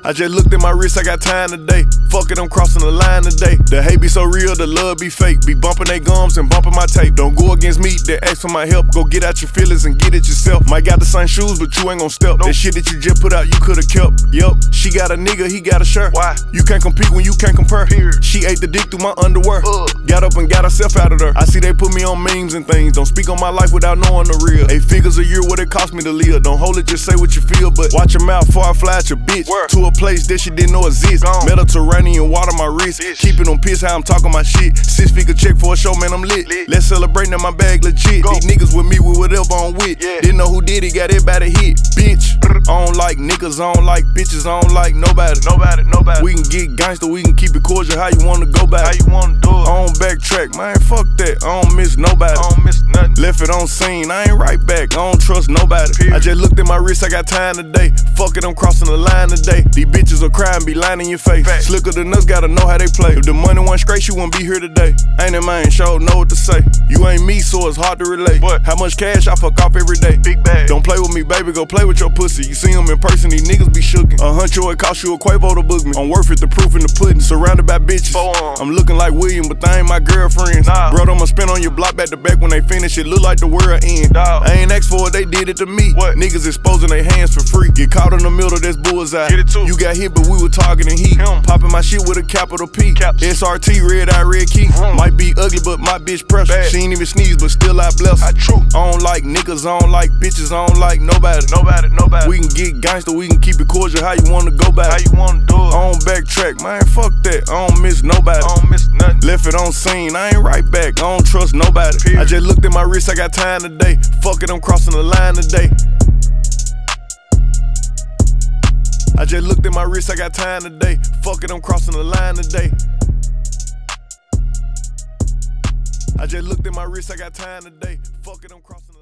I just looked at my wrist, I got time today. Fuck it, I'm crossing the line today. The hate be so real, the love be fake. Be bumping they gums and bumping my tape. Don't go against me, they ask for my help. Go get out your feelings and get it yourself. Might got the same shoes, but you ain't gon' step. That shit that you just put out, you could've kept. Yup, she got a nigga, he got a shirt. Why? You can't compete when you can't compare. She ate the dick through my underwear. Got up and got herself out of there. I see they put me on memes and things. Don't speak on my life without knowing the real. 8 figures a year, what it cost me to live. Don't hold it, just say what you feel. But watch your mouth before I fly at your bitch. To a place that she didn't know exist. Mediterranean water my wrist. Keeping them pissed how I'm talking my shit. 6-figure check for a show, man, I'm lit. Let's celebrate now, my bag legit. These niggas with me with whatever I'm with. Didn't know who did it, got everybody hit. Bitch, I don't like niggas, I don't like bitches, I don't like nobody. We can get gangster, we can keep it cordial. How you wanna go back? How you wanna do it? I don't backtrack, man, fuck that. I don't miss nobody. I don't miss nothing. Left it on scene, I ain't right back. I don't trust nobody. I just looked at my wrist, I got time today. Fuck it, I'm crossing the line today. These bitches will cry and be lying in your face. Slicker than us, gotta know how they play. If the money wasn't straight, you wouldn't be here today. Ain't it, man? Sure know what to say. You ain't me, so it's hard to relate. How much cash I fuck off every day? Big bag. Don't play with me, baby, go play with your pussy. You see them in person, these niggas be shookin'. $100, it cost you a Quavo to book me. I'm worth it, the proof in the pudding. Surrounded by bitches. I'm looking like William, but they ain't my girlfriends. Bro, I'ma spin on your block back to back when they finish. It look like the world end. I ain't asked for it, they did it to me. Niggas exposing their hands for free. Get caught in the middle, that's bullseye. Get it too. You got hit, but we were targeting heat. Popping my shit with a capital P. SRT, red eye, red key. Might be ugly, but my bitch precious. She ain't even sneeze, but still I bless her. I don't like niggas, I don't like bitches, I don't like nobody. We can get gangster, we can keep it cordial. How you wanna go back? How you wanna do it? I don't backtrack, man, fuck that. I don't miss nobody. I don't miss nothing. Left it on scene, I ain't right back. I don't trust nobody. I just looked at my wrist, I got time today. Fuck it, I'm crossing the line today. I just looked at my wrist, I got time today. Fuck it, I'm crossing the line today. I just looked at my wrist, I got time today. Fuck it, I'm crossing